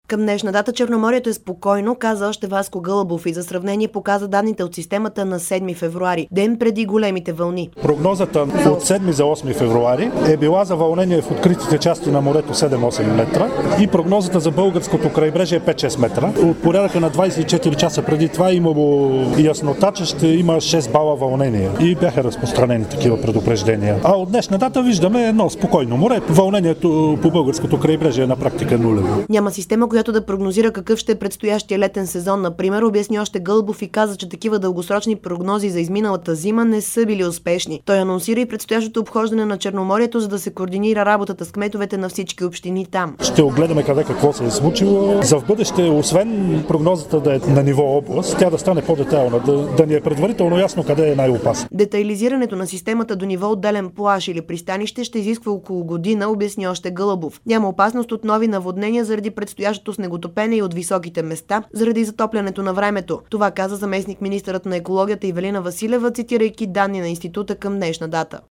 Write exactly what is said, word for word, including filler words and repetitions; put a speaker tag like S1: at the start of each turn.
S1: Към днешна дата Черноморието е спокойно, каза още Васко Гълъбов и за сравнение показа данните от системата на седми февруари, ден преди големите вълни.
S2: Прогнозата от седми за осми февруари е била за вълнение в откритите части на морето седем-осем метра и прогнозата за българското крайбрежие е пет-шест метра. От порядъка на двадесет и четири часа преди това имало яснота, че ще има шест бала вълнение и бяха разпространени такива предупреждения. А от днешна дата виждаме едно спокойно море. Вълнението по българското крайбрежие е на практика нулево.
S1: Няма система, която да прогнозира какъв ще е предстоящия летен сезон, например, обясни още Гълъбов и каза, че такива дългосрочни прогнози за изминалата зима не са били успешни. Той анонсира и предстоящото обхождане на Черноморието, за да се координира работата с кметовете на всички общини там.
S2: Ще огледаме къде какво се е случило. За в бъдеще, освен прогнозата да е на ниво област, тя да стане по-детайлна, да, да ни е предварително ясно къде е най-опасно.
S1: Детайлизирането на системата до ниво отделен плаж или пристанище ще изисква около година, обясни още Гълъбов. Няма опасност от нови наводнения заради предстоящото снеготопене и от високите места, заради затоплянето на времето. Това каза заместник-министърът на екологията Ивелина Василева, цитирайки данни на института към днешна дата.